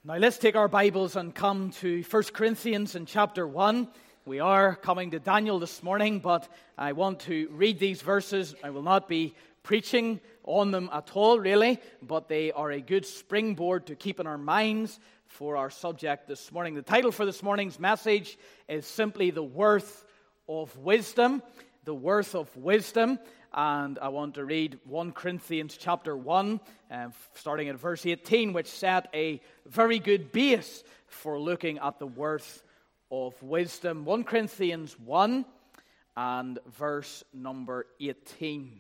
Now let's take our Bibles and come to 1 Corinthians in chapter 1. We are coming to Daniel this morning, but I want to read these verses. I will not be preaching on them at all, really, but they are a good springboard to keep in our minds for our subject this morning. The title for this morning's message is simply The Worth of Wisdom. The Worth of Wisdom. And I want to read 1 Corinthians chapter 1, starting at verse 18, which set a very good base for looking at the worth of wisdom. 1 Corinthians 1 and verse number 18.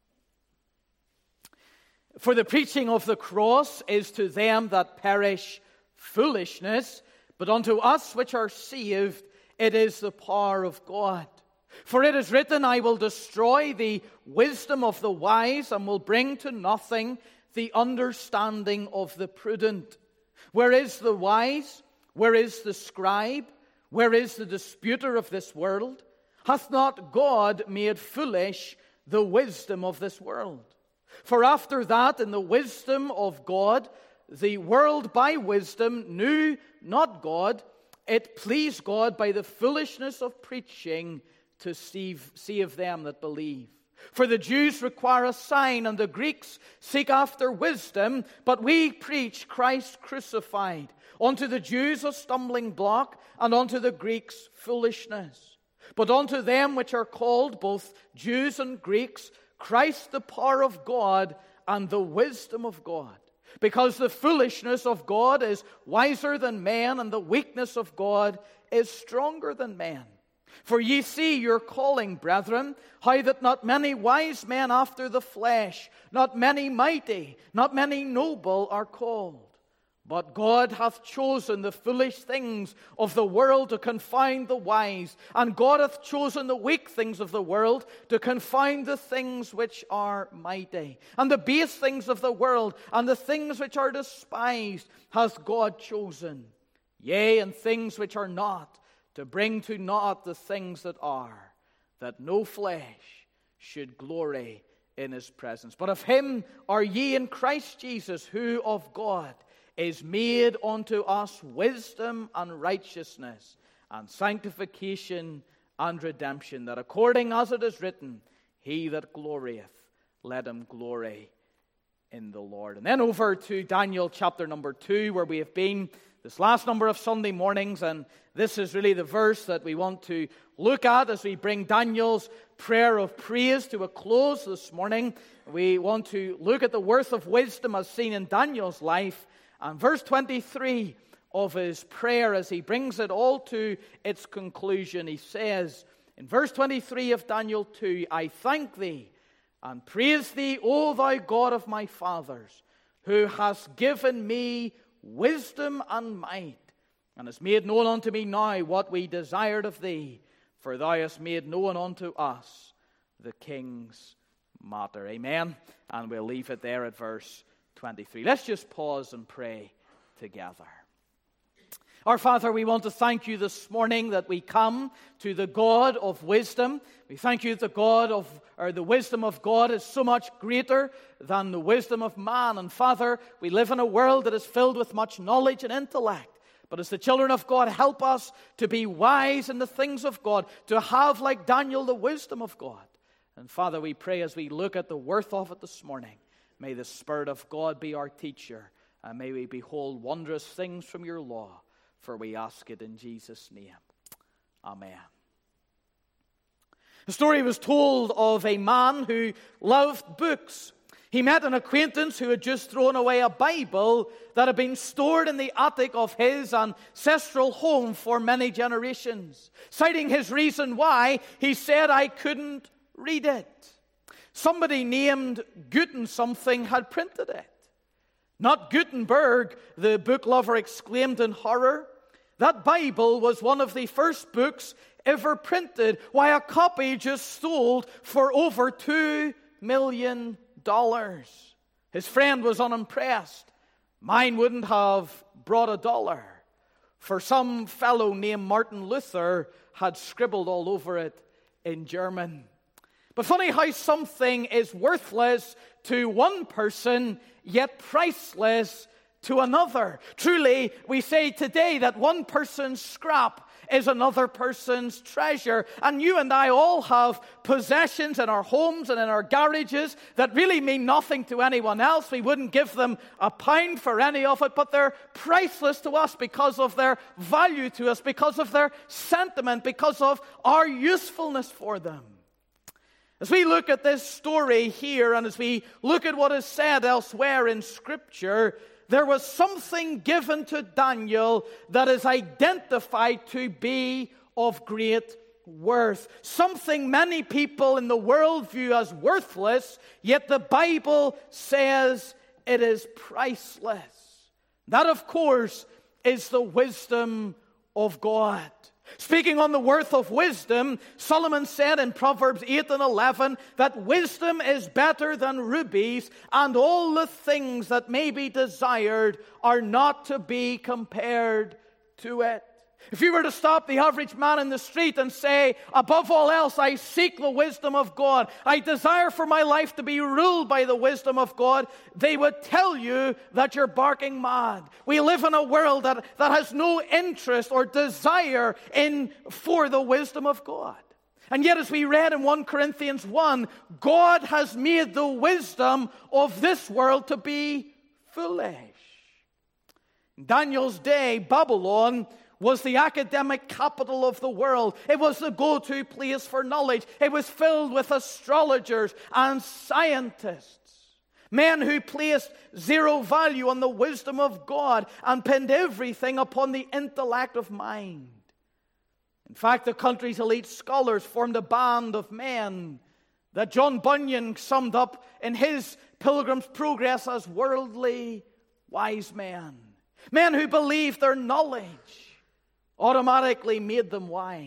For the preaching of the cross is to them that perish foolishness, but unto us which are saved it is the power of God. For it is written, I will destroy the wisdom of the wise and will bring to nothing the understanding of the prudent. Where is the wise? Where is the scribe? Where is the disputer of this world? Hath not God made foolish the wisdom of this world? For after that, in the wisdom of God, the world by wisdom knew not God. It pleased God by the foolishness of preaching to save them that believe. For the Jews require a sign, and the Greeks seek after wisdom, but we preach Christ crucified. Unto the Jews a stumbling block, and unto the Greeks foolishness. But unto them which are called, both Jews and Greeks, Christ the power of God and the wisdom of God. Because the foolishness of God is wiser than men, and the weakness of God is stronger than men. For ye see your calling, brethren, how that not many wise men after the flesh, not many mighty, not many noble are called. But God hath chosen the foolish things of the world to confound the wise, and God hath chosen the weak things of the world to confound the things which are mighty. And the base things of the world, and the things which are despised, hath God chosen. Yea, and things which are not, to bring to naught the things that are, that no flesh should glory in his presence. But of him are ye in Christ Jesus, who of God is made unto us wisdom and righteousness and sanctification and redemption, that according as it is written, he that glorieth, let him glory in the Lord. And then over to Daniel chapter number 2, where we have been this last number of Sunday mornings, and this is really the verse that we want to look at as we bring Daniel's prayer of praise to a close this morning. We want to look at the worth of wisdom as seen in Daniel's life, and verse 23 of his prayer as he brings it all to its conclusion. He says in verse 23 of Daniel 2, I thank thee and praise thee, O thou God of my fathers, who hast given me wisdom and might, and hast made known unto me now what we desired of thee, for thou hast made known unto us the king's matter. Amen. And we'll leave it there at verse 23. Let's just pause and pray together. Our Father, we want to thank you this morning that we come to the God of wisdom. We thank you that the wisdom of God is so much greater than the wisdom of man. And Father, we live in a world that is filled with much knowledge and intellect. But as the children of God, help us to be wise in the things of God, to have, like Daniel, the wisdom of God. And Father, we pray as we look at the worth of it this morning, may the Spirit of God be our teacher, and may we behold wondrous things from your law. For we ask it in Jesus' name. Amen. The story was told of a man who loved books. He met an acquaintance who had just thrown away a Bible that had been stored in the attic of his ancestral home for many generations. Citing his reason why, he said, I couldn't read it. Somebody named Guten something had printed it. Not Gutenberg, the book lover exclaimed in horror. That Bible was one of the first books ever printed. Why, a copy just sold for over $2 million. His friend was unimpressed. Mine wouldn't have brought $1. For some fellow named Martin Luther had scribbled all over it in German. But funny how something is worthless to one person, yet priceless to another. Truly, we say today that one person's scrap is another person's treasure. And you and I all have possessions in our homes and in our garages that really mean nothing to anyone else. We wouldn't give them a pound for any of it, but they're priceless to us because of their value to us, because of their sentiment, because of our usefulness for them. As we look at this story here, and as we look at what is said elsewhere in Scripture, there was something given to Daniel that is identified to be of great worth. Something many people in the world view as worthless, yet the Bible says it is priceless. That, of course, is the wisdom of God. Speaking on the worth of wisdom, Solomon said in Proverbs 8 and 11 that wisdom is better than rubies, and all the things that may be desired are not to be compared to it. If you were to stop the average man in the street and say, above all else, I seek the wisdom of God, I desire for my life to be ruled by the wisdom of God, they would tell you that you're barking mad. We live in a world that has no interest or desire for the wisdom of God. And yet, as we read in 1 Corinthians 1, God has made the wisdom of this world to be foolish. In Daniel's day, Babylon was the academic capital of the world. It was the go-to place for knowledge. It was filled with astrologers and scientists, men who placed zero value on the wisdom of God and pinned everything upon the intellect of mind. In fact, the country's elite scholars formed a band of men that John Bunyan summed up in his Pilgrim's Progress as worldly wise men. Men who believed their knowledge automatically made them wise.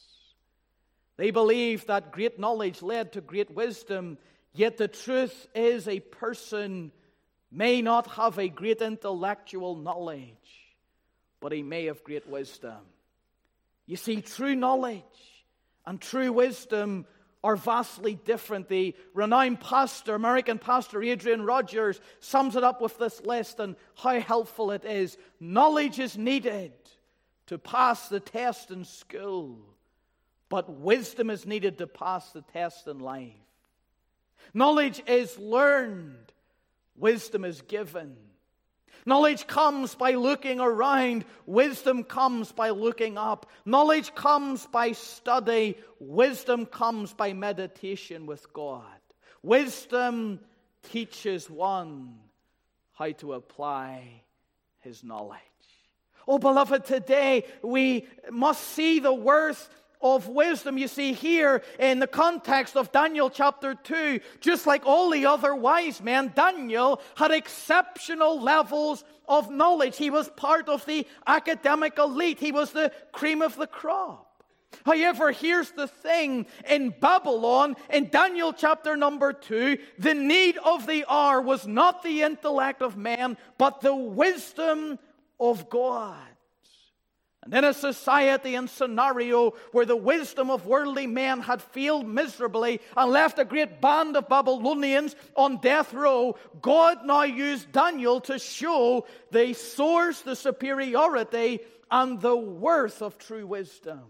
They believed that great knowledge led to great wisdom, yet the truth is a person may not have a great intellectual knowledge, but he may have great wisdom. You see, true knowledge and true wisdom are vastly different. The renowned pastor, American pastor Adrian Rogers, sums it up with this list and how helpful it is. Knowledge is needed to pass the test in school, but wisdom is needed to pass the test in life. Knowledge is learned, wisdom is given. Knowledge comes by looking around, wisdom comes by looking up. Knowledge comes by study, wisdom comes by meditation with God. Wisdom teaches one how to apply his knowledge. Oh, beloved, today we must see the worth of wisdom. You see, here in the context of Daniel chapter 2, just like all the other wise men, Daniel had exceptional levels of knowledge. He was part of the academic elite. He was the cream of the crop. However, here's the thing. In Babylon, in Daniel chapter number 2, the need of the hour was not the intellect of man, but the wisdom of God. And in a society and scenario where the wisdom of worldly men had failed miserably and left a great band of Babylonians on death row, God now used Daniel to show the source, the superiority, and the worth of true wisdom.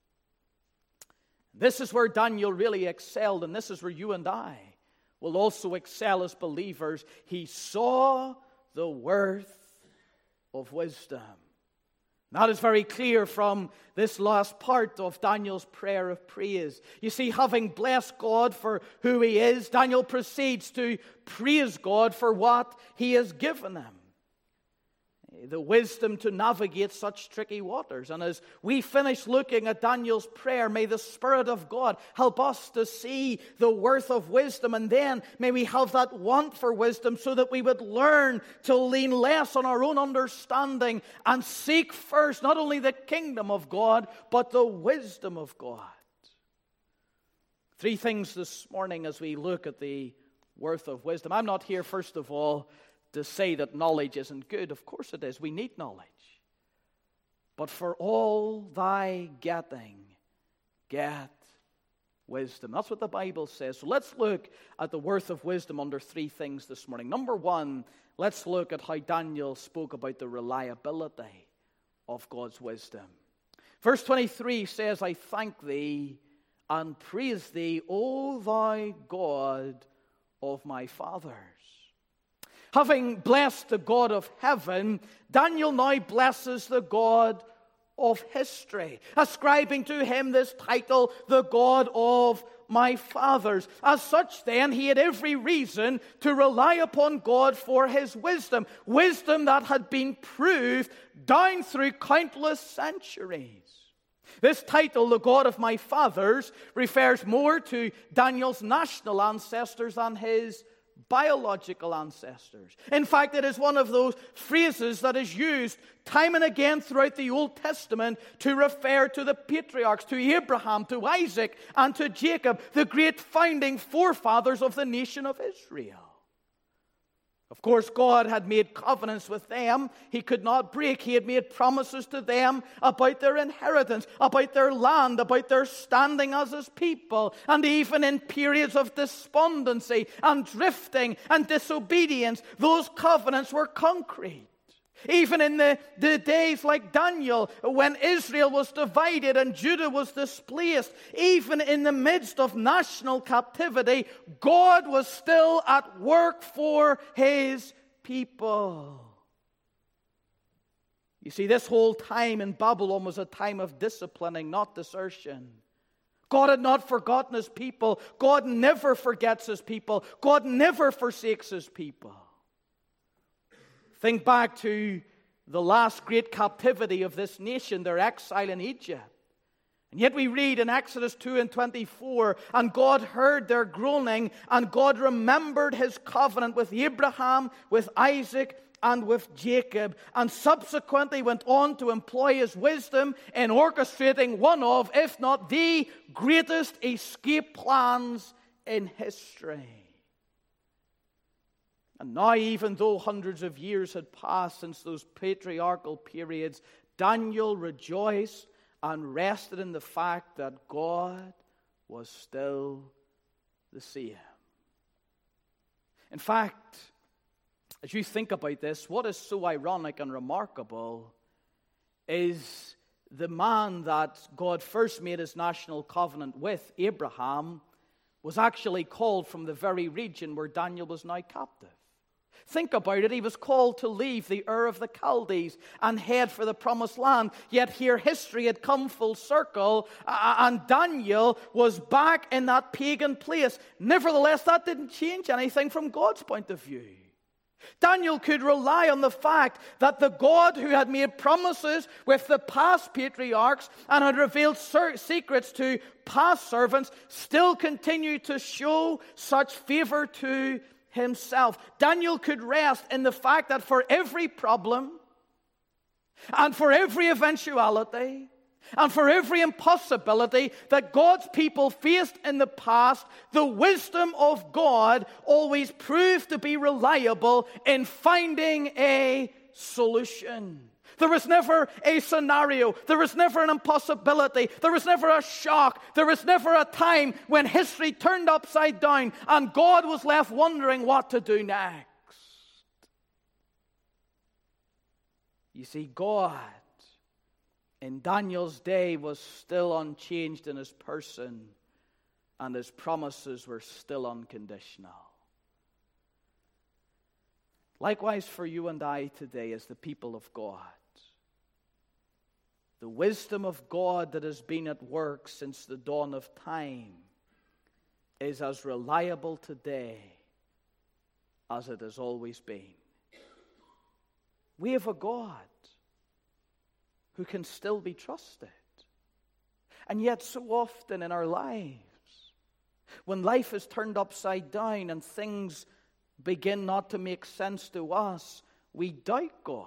This is where Daniel really excelled, and this is where you and I will also excel as believers. He saw the worth of wisdom. That is very clear from this last part of Daniel's prayer of praise. You see, having blessed God for who he is, Daniel proceeds to praise God for what he has given him. The wisdom to navigate such tricky waters. And as we finish looking at Daniel's prayer, may the Spirit of God help us to see the worth of wisdom, and then may we have that want for wisdom so that we would learn to lean less on our own understanding and seek first not only the kingdom of God, but the wisdom of God. Three things this morning as we look at the worth of wisdom. I'm not here, first of all, to say that knowledge isn't good. Of course it is. We need knowledge. But for all thy getting, get wisdom. That's what the Bible says. So let's look at the worth of wisdom under three things this morning. Number one, let's look at how Daniel spoke about the reliability of God's wisdom. Verse 23 says, I thank thee and praise thee, O thou God of my fathers. Having blessed the God of heaven, Daniel now blesses the God of history, ascribing to him this title, the God of my fathers. As such, then, he had every reason to rely upon God for his wisdom, wisdom that had been proved down through countless centuries. This title, the God of my fathers, refers more to Daniel's national ancestors than his biological ancestors. In fact, it is one of those phrases that is used time and again throughout the Old Testament to refer to the patriarchs, to Abraham, to Isaac, and to Jacob, the great founding forefathers of the nation of Israel. Of course, God had made covenants with them he could not break. He had made promises to them about their inheritance, about their land, about their standing as his people. And even in periods of despondency and drifting and disobedience, those covenants were concrete. Even in the days like Daniel, when Israel was divided and Judah was displaced, even in the midst of national captivity, God was still at work for his people. You see, this whole time in Babylon was a time of disciplining, not desertion. God had not forgotten his people. God never forgets his people. God never forsakes his people. Think back to the last great captivity of this nation, their exile in Egypt. And yet we read in Exodus 2:24, and God heard their groaning, and God remembered his covenant with Abraham, with Isaac, and with Jacob, and subsequently went on to employ his wisdom in orchestrating one of, if not the greatest escape plans in history. And now, even though hundreds of years had passed since those patriarchal periods, Daniel rejoiced and rested in the fact that God was still the same. In fact, as you think about this, what is so ironic and remarkable is the man that God first made his national covenant with, Abraham, was actually called from the very region where Daniel was now captive. Think about it. He was called to leave the Ur of the Chaldees and head for the promised land. Yet here history had come full circle, and Daniel was back in that pagan place. Nevertheless, that didn't change anything from God's point of view. Daniel could rely on the fact that the God who had made promises with the past patriarchs and had revealed secrets to past servants still continued to show such favor to himself. Daniel could rest in the fact that for every problem and for every eventuality and for every impossibility that God's people faced in the past, the wisdom of God always proved to be reliable in finding a solution. There was never a scenario. There was never an impossibility. There was never a shock. There was never a time when history turned upside down and God was left wondering what to do next. You see, God in Daniel's day was still unchanged in his person, and his promises were still unconditional. Likewise for you and I today as the people of God. The wisdom of God that has been at work since the dawn of time is as reliable today as it has always been. We have a God who can still be trusted. And yet so often in our lives, when life is turned upside down and things begin not to make sense to us, we doubt God.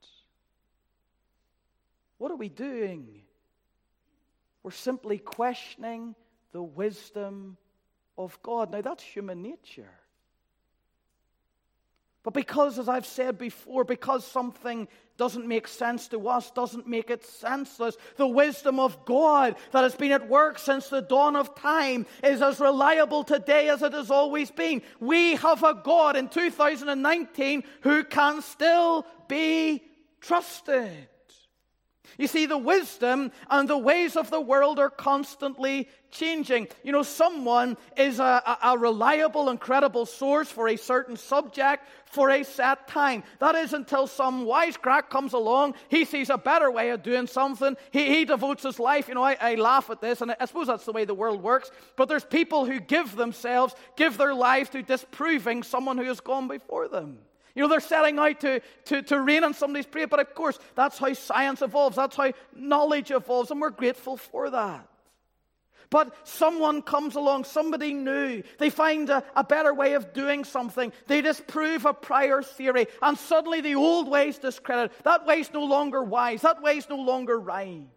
What are we doing? We're simply questioning the wisdom of God. Now, that's human nature. But because, as I've said before, because something doesn't make sense to us, doesn't make it senseless, the wisdom of God that has been at work since the dawn of time is as reliable today as it has always been. We have a God in 2019 who can still be trusted. You see, the wisdom and the ways of the world are constantly changing. You know, someone is a reliable and credible source for a certain subject for a set time. That is until some wisecrack comes along. He sees a better way of doing something. He devotes his life. You know, I laugh at this, and I suppose that's the way the world works. But there's people who give their lives to disproving someone who has gone before them. You know, they're setting out to rain on somebody's parade, but of course, that's how science evolves. That's how knowledge evolves, and we're grateful for that. But someone comes along, somebody new. They find a better way of doing something. They disprove a prior theory, and suddenly the old way's discredited. That way's no longer wise. That way's no longer right.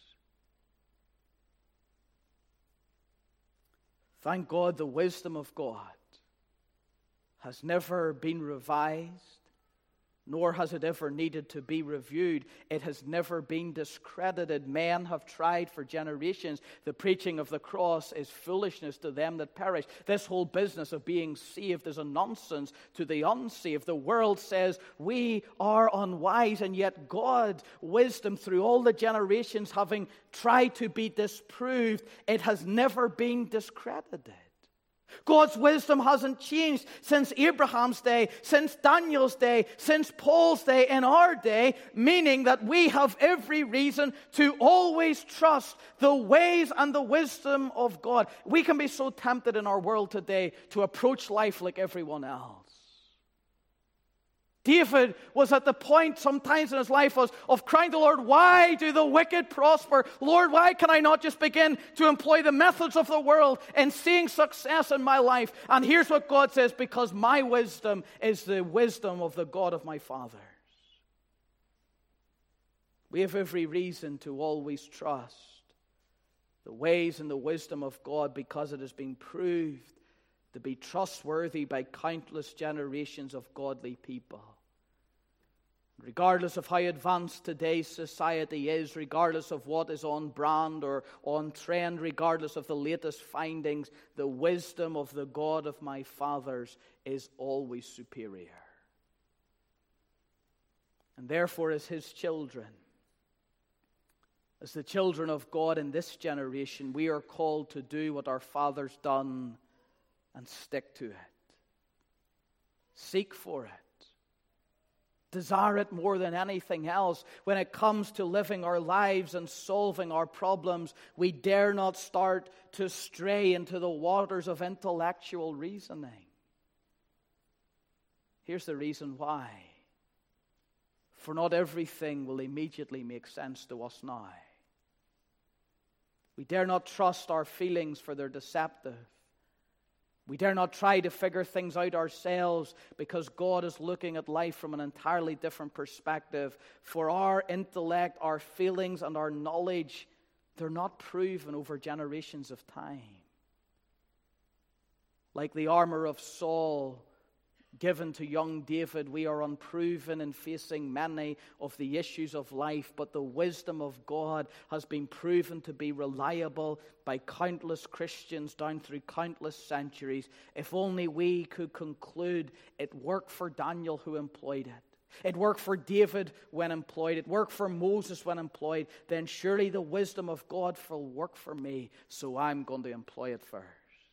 Thank God the wisdom of God has never been revised, nor has it ever needed to be reviewed. It has never been discredited. Men have tried for generations. The preaching of the cross is foolishness to them that perish. This whole business of being saved is a nonsense to the unsaved. The world says we are unwise, and yet God's wisdom through all the generations having tried to be disproved, it has never been discredited. God's wisdom hasn't changed since Abraham's day, since Daniel's day, since Paul's day, in our day, meaning that we have every reason to always trust the ways and the wisdom of God. We can be so tempted in our world today to approach life like everyone else. David was at the point sometimes in his life of crying to the Lord, why do the wicked prosper? Lord, why can I not just begin to employ the methods of the world and seeing success in my life? And here's what God says, because my wisdom is the wisdom of the God of my fathers. We have every reason to always trust the ways and the wisdom of God because it has been proved to be trustworthy by countless generations of godly people. Regardless of how advanced today's society is, regardless of what is on brand or on trend, regardless of the latest findings, the wisdom of the God of my fathers is always superior. And therefore, as His children, as the children of God in this generation, we are called to do what our fathers done and stick to it. Seek for it. Desire it more than anything else. When it comes to living our lives and solving our problems, we dare not start to stray into the waters of intellectual reasoning. Here's the reason why. For not everything will immediately make sense to us now. We dare not trust our feelings, for they're deceptive. We dare not try to figure things out ourselves, because God is looking at life from an entirely different perspective. For our intellect, our feelings, and our knowledge, they're not proven over generations of time. Like the armor of Saul given to young David, we are unproven in facing many of the issues of life, but the wisdom of God has been proven to be reliable by countless Christians down through countless centuries. If only we could conclude it worked for Daniel who employed it. It worked for David when employed. It worked for Moses when employed. Then surely the wisdom of God will work for me, so I'm going to employ it first.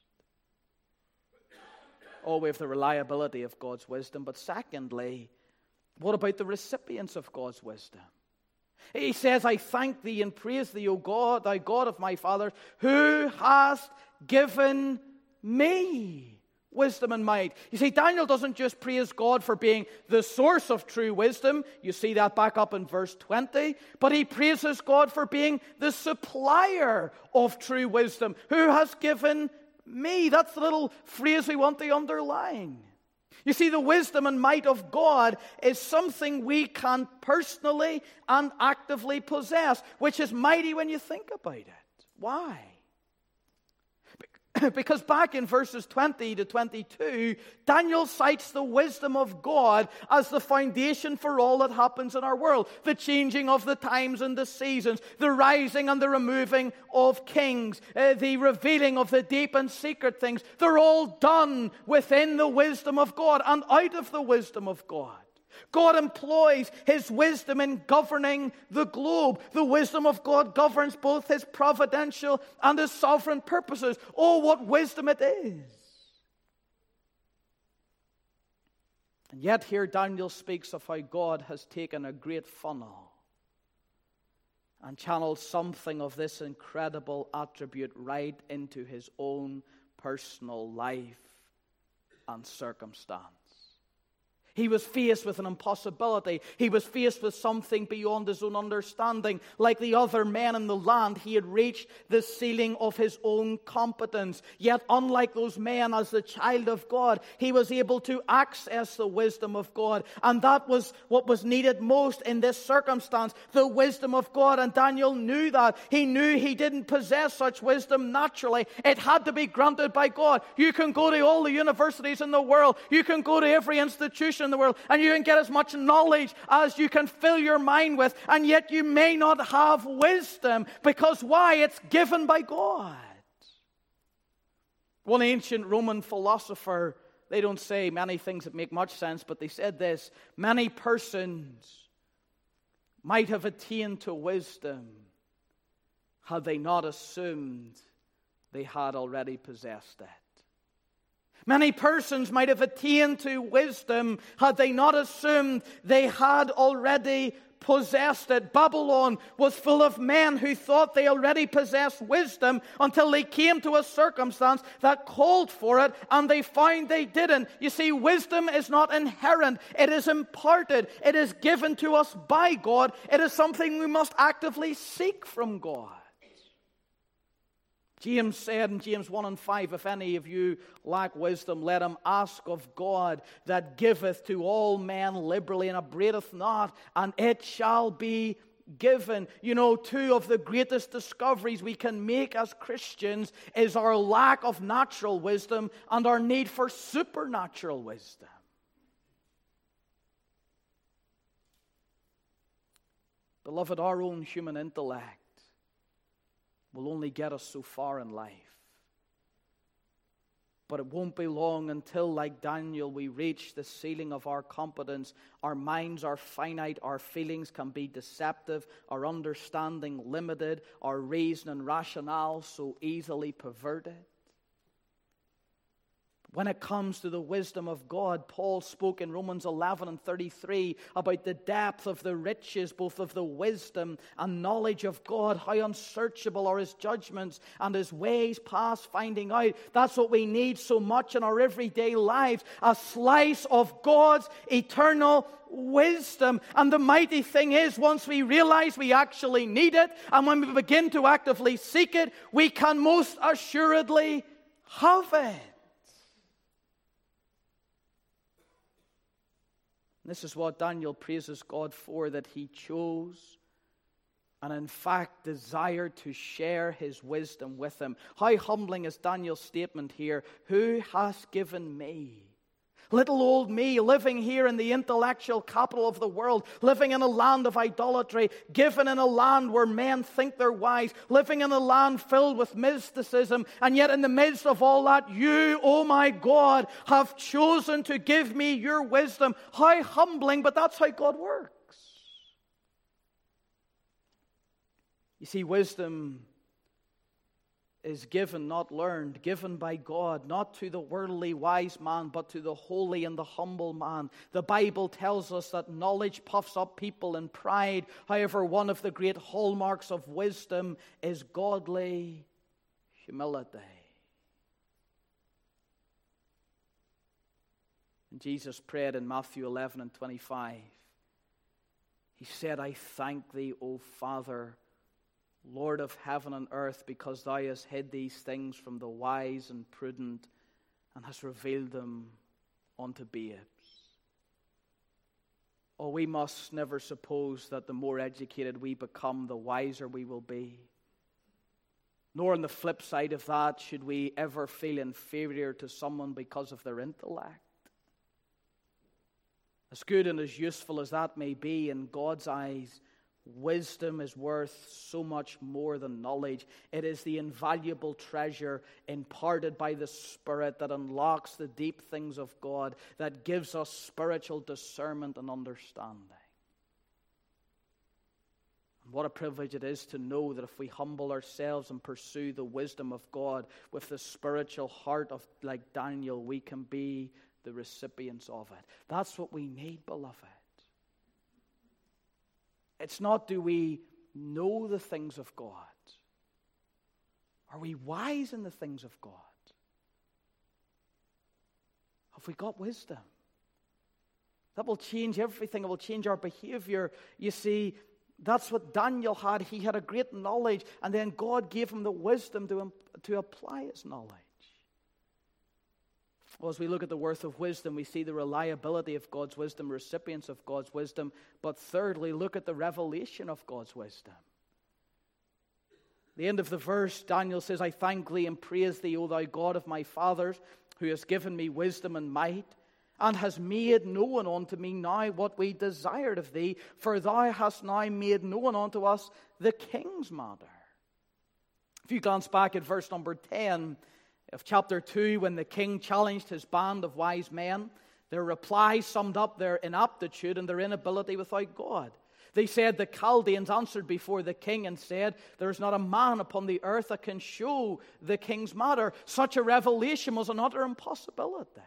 Oh, we have the reliability of God's wisdom. But secondly, what about the recipients of God's wisdom? He says, I thank thee and praise thee, O God, thy God of my fathers, who hast given me wisdom and might. You see, Daniel doesn't just praise God for being the source of true wisdom. You see that back up in verse 20. But he praises God for being the supplier of true wisdom, who has given me. That's the little phrase we want to underline. You see, the wisdom and might of God is something we can personally and actively possess, which is mighty when you think about it. Why? Because back in verses 20 to 22, Daniel cites the wisdom of God as the foundation for all that happens in our world. The changing of the times and the seasons, the rising and the removing of kings, the revealing of the deep and secret things. They're all done within the wisdom of God and out of the wisdom of God. God employs His wisdom in governing the globe. The wisdom of God governs both His providential and His sovereign purposes. Oh, what wisdom it is! And yet here Daniel speaks of how God has taken a great funnel and channeled something of this incredible attribute right into His own personal life and circumstance. He was faced with an impossibility. He was faced with something beyond his own understanding. Like the other men in the land, he had reached the ceiling of his own competence. Yet, unlike those men, as the child of God, he was able to access the wisdom of God. And that was what was needed most in this circumstance, the wisdom of God. And Daniel knew that. He knew he didn't possess such wisdom naturally. It had to be granted by God. You can go to all the universities in the world. You can go to every institution in the world, and you can get as much knowledge as you can fill your mind with, and yet you may not have wisdom. Because why? It's given by God. One ancient Roman philosopher, they don't say many things that make much sense, but they said this: many persons might have attained to wisdom had they not assumed they had already possessed it. Many persons might have attained to wisdom had they not assumed they had already possessed it. Babylon was full of men who thought they already possessed wisdom until they came to a circumstance that called for it, and they found they didn't. You see, wisdom is not inherent. It is imparted. It is given to us by God. It is something we must actively seek from God. James said in James 1 and 5, if any of you lack wisdom, let him ask of God, that giveth to all men liberally and upbraideth not, and it shall be given. You know, two of the greatest discoveries we can make as Christians is our lack of natural wisdom and our need for supernatural wisdom. Beloved, our own human intellect will only get us so far in life. But it won't be long until, like Daniel, we reach the ceiling of our competence. Our minds are finite, our feelings can be deceptive, our understanding limited, our reason and rationale so easily perverted. When it comes to the wisdom of God, Paul spoke in Romans 11 and 33 about the depth of the riches, both of the wisdom and knowledge of God, how unsearchable are His judgments and His ways past finding out. That's what we need so much in our everyday lives, a slice of God's eternal wisdom. And the mighty thing is, once we realize we actually need it, and when we begin to actively seek it, we can most assuredly have it. This is what Daniel praises God for, that he chose and in fact desired to share his wisdom with him. How humbling is Daniel's statement here: who has given me? Little old me, living here in the intellectual capital of the world, living in a land of idolatry, given in a land where men think they're wise, living in a land filled with mysticism, and yet in the midst of all that, you, oh my God, have chosen to give me your wisdom. How humbling, but that's how God works. You see, wisdom is given, not learned, given by God, not to the worldly wise man, but to the holy and the humble man. The Bible tells us that knowledge puffs up people in pride. However, one of the great hallmarks of wisdom is godly humility. And Jesus prayed in Matthew 11 and 25. He said, I thank thee, O Father, Lord of heaven and earth, because thou hast hid these things from the wise and prudent and hast revealed them unto babes. Oh, we must never suppose that the more educated we become, the wiser we will be. Nor on the flip side of that should we ever feel inferior to someone because of their intellect. As good and as useful as that may be in God's eyes, wisdom is worth so much more than knowledge. It is the invaluable treasure imparted by the Spirit that unlocks the deep things of God, that gives us spiritual discernment and understanding. And what a privilege it is to know that if we humble ourselves and pursue the wisdom of God with the spiritual heart of, like Daniel, we can be the recipients of it. That's what we need, beloved. It's not, do we know the things of God? Are we wise in the things of God? Have we got wisdom? That will change everything. It will change our behavior. You see, that's what Daniel had. He had a great knowledge, and then God gave him the wisdom to apply his knowledge. Well, as we look at the worth of wisdom, we see the reliability of God's wisdom, recipients of God's wisdom. But thirdly, look at the revelation of God's wisdom. The end of the verse, Daniel says, I thank thee and praise thee, O thou God of my fathers, who hast given me wisdom and might, and has made known unto me now what we desired of thee, for thou hast now made known unto us the king's matter. If you glance back at verse number 10 of chapter 2, when the king challenged his band of wise men, their reply summed up their inaptitude and their inability without God. They said, the Chaldeans answered before the king and said, there is not a man upon the earth that can show the king's matter. Such a revelation was an utter impossibility.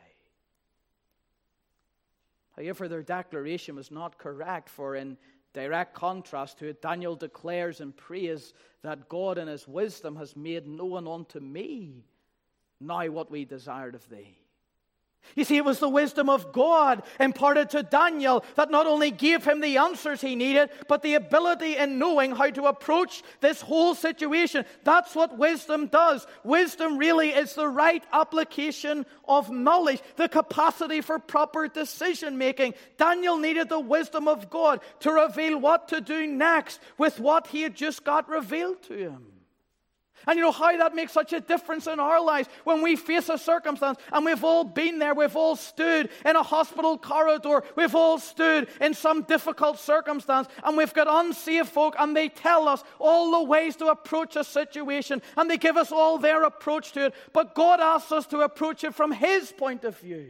However, their declaration was not correct, for in direct contrast to it, Daniel declares in praise that God in his wisdom has made known unto me now what we desired of thee. You see, it was the wisdom of God imparted to Daniel that not only gave him the answers he needed, but the ability in knowing how to approach this whole situation. That's what wisdom does. Wisdom really is the right application of knowledge, the capacity for proper decision making. Daniel needed the wisdom of God to reveal what to do next with what he had just got revealed to him. And you know how that makes such a difference in our lives when we face a circumstance, and we've all been there, we've all stood in a hospital corridor, we've all stood in some difficult circumstance, and we've got unsaved folk, and they tell us all the ways to approach a situation, and they give us all their approach to it, but God asks us to approach it from His point of view.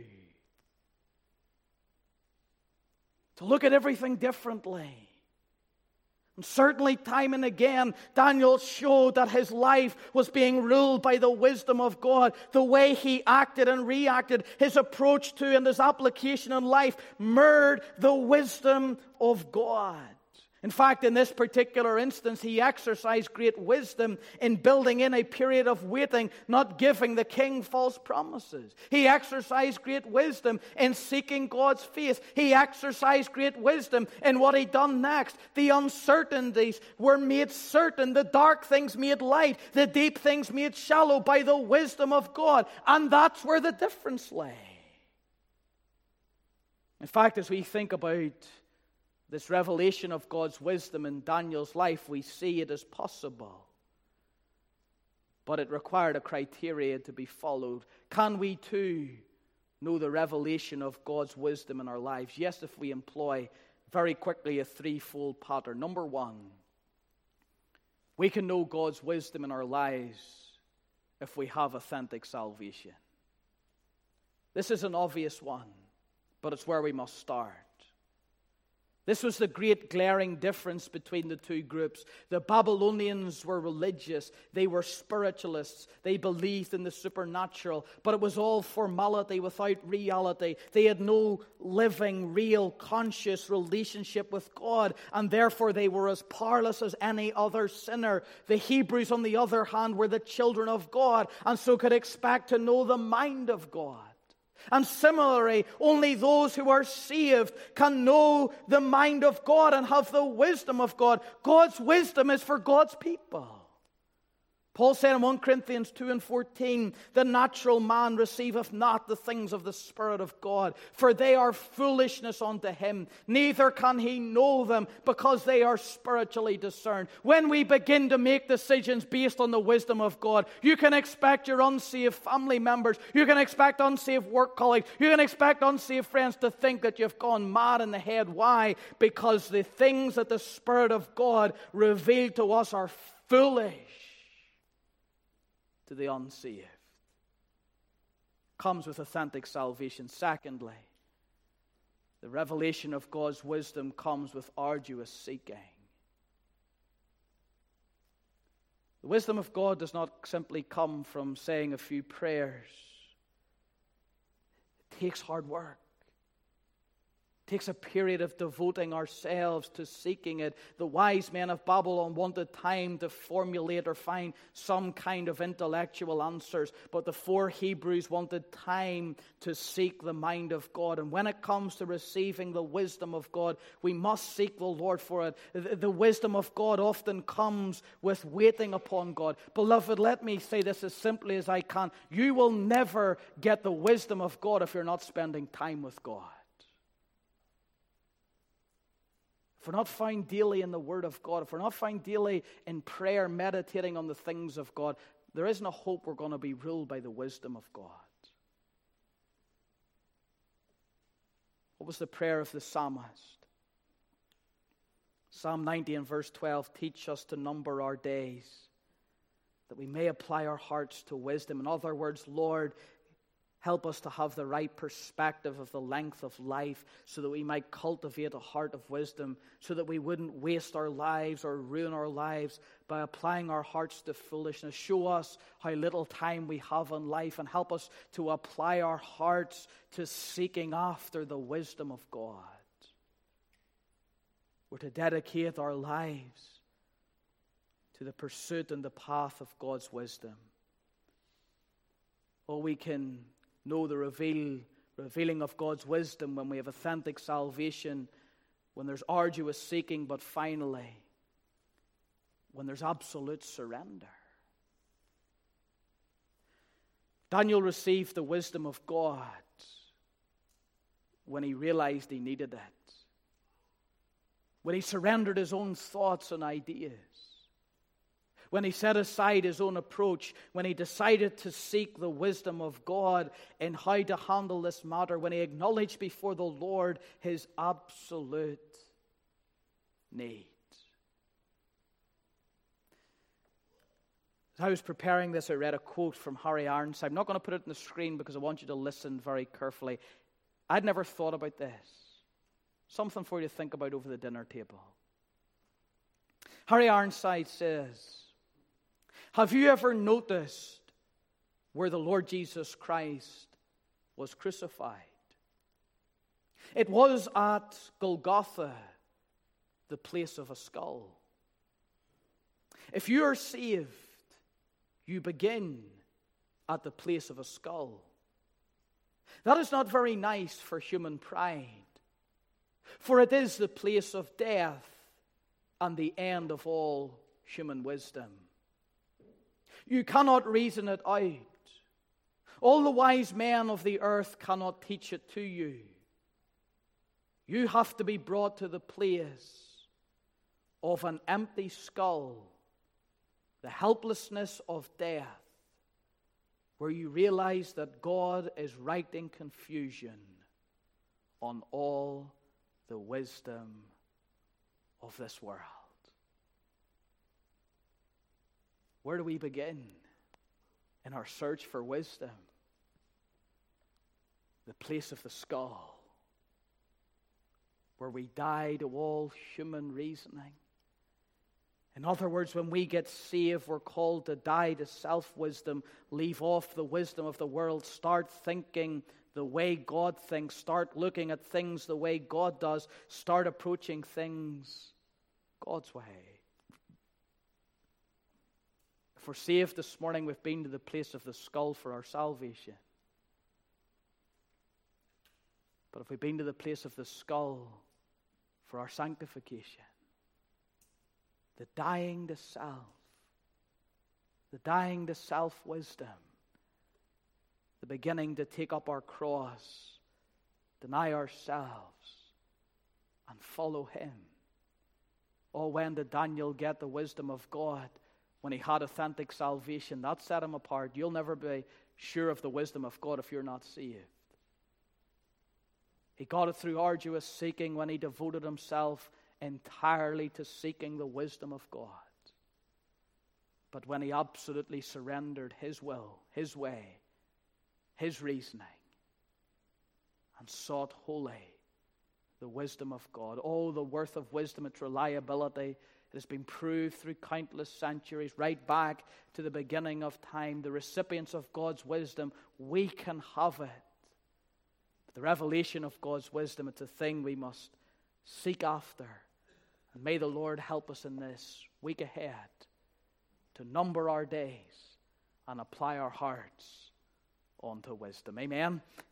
To look at everything differently. And certainly time and again, Daniel showed that his life was being ruled by the wisdom of God. The way he acted and reacted, his approach to and his application in life mirrored the wisdom of God. In fact, in this particular instance, he exercised great wisdom in building in a period of waiting, not giving the king false promises. He exercised great wisdom in seeking God's face. He exercised great wisdom in what he done next. The uncertainties were made certain, the dark things made light, the deep things made shallow by the wisdom of God. And that's where the difference lay. In fact, as we think about this revelation of God's wisdom in Daniel's life, we see it as possible. But it required a criteria to be followed. Can we too know the revelation of God's wisdom in our lives? Yes, if we employ very quickly a threefold pattern. Number one, we can know God's wisdom in our lives if we have authentic salvation. This is an obvious one, but it's where we must start. This was the great glaring difference between the two groups. The Babylonians were religious. They were spiritualists. They believed in the supernatural. But it was all formality without reality. They had no living, real, conscious relationship with God. And therefore they were as powerless as any other sinner. The Hebrews, on the other hand, were the children of God, and so could expect to know the mind of God. And similarly, only those who are saved can know the mind of God and have the wisdom of God. God's wisdom is for God's people. Paul said in 1 Corinthians 2:14, the natural man receiveth not the things of the Spirit of God, for they are foolishness unto him. Neither can he know them, because they are spiritually discerned. When we begin to make decisions based on the wisdom of God, you can expect your unsaved family members, you can expect unsaved work colleagues, you can expect unsaved friends to think that you've gone mad in the head. Why? Because the things that the Spirit of God revealed to us are foolish to the unsaved. Comes with authentic salvation. Secondly, the revelation of God's wisdom comes with arduous seeking. The wisdom of God does not simply come from saying a few prayers. It takes hard work. It takes a period of devoting ourselves to seeking it. The wise men of Babylon wanted time to formulate or find some kind of intellectual answers, but the 4 Hebrews wanted time to seek the mind of God. And when it comes to receiving the wisdom of God, we must seek the Lord for it. The wisdom of God often comes with waiting upon God. Beloved, let me say this as simply as I can. You will never get the wisdom of God if you're not spending time with God. If we're not found daily in the Word of God, if we're not found daily in prayer, meditating on the things of God, there isn't a hope we're going to be ruled by the wisdom of God. What was the prayer of the psalmist? Psalm 90 and verse 12, teach us to number our days, that we may apply our hearts to wisdom. In other words, Lord, help us to have the right perspective of the length of life so that we might cultivate a heart of wisdom, so that we wouldn't waste our lives or ruin our lives by applying our hearts to foolishness. Show us how little time we have in life and help us to apply our hearts to seeking after the wisdom of God. We're to dedicate our lives to the pursuit and the path of God's wisdom. Oh, we can know the revealing of God's wisdom when we have authentic salvation, when there's arduous seeking, but finally, when there's absolute surrender. Daniel received the wisdom of God when he realized he needed it, when he surrendered his own thoughts and ideas, when he set aside his own approach, when he decided to seek the wisdom of God in how to handle this matter, when he acknowledged before the Lord his absolute need. As I was preparing this, I read a quote from Harry Ironside. I'm not going to put it on the screen because I want you to listen very carefully. I'd never thought about this. Something for you to think about over the dinner table. Harry Ironside says, have you ever noticed where the Lord Jesus Christ was crucified? It was at Golgotha, the place of a skull. If you are saved, you begin at the place of a skull. That is not very nice for human pride, for it is the place of death and the end of all human wisdom. You cannot reason it out. All the wise men of the earth cannot teach it to you. You have to be brought to the place of an empty skull, the helplessness of death, where you realize that God is writing confusion on all the wisdom of this world. Where do we begin in our search for wisdom? The place of the skull, where we die to all human reasoning. In other words, when we get saved, we're called to die to self-wisdom, leave off the wisdom of the world, start thinking the way God thinks, start looking at things the way God does, start approaching things God's way. If we're saved this morning, we've been to the place of the skull for our salvation. But if we've been to the place of the skull for our sanctification, the dying to self, the dying to self-wisdom, the beginning to take up our cross, deny ourselves, and follow Him. Oh, when did Daniel get the wisdom of God? When he had authentic salvation. That set him apart. You'll never be sure of the wisdom of God if you're not saved. He got it through arduous seeking when he devoted himself entirely to seeking the wisdom of God. But when he absolutely surrendered his will, his way, his reasoning, and sought wholly the wisdom of God. Oh, the worth of wisdom, its reliability. It has been proved through countless centuries, right back to the beginning of time. The recipients of God's wisdom, we can have it. But the revelation of God's wisdom, it's a thing we must seek after. And may the Lord help us in this week ahead to number our days and apply our hearts unto wisdom. Amen.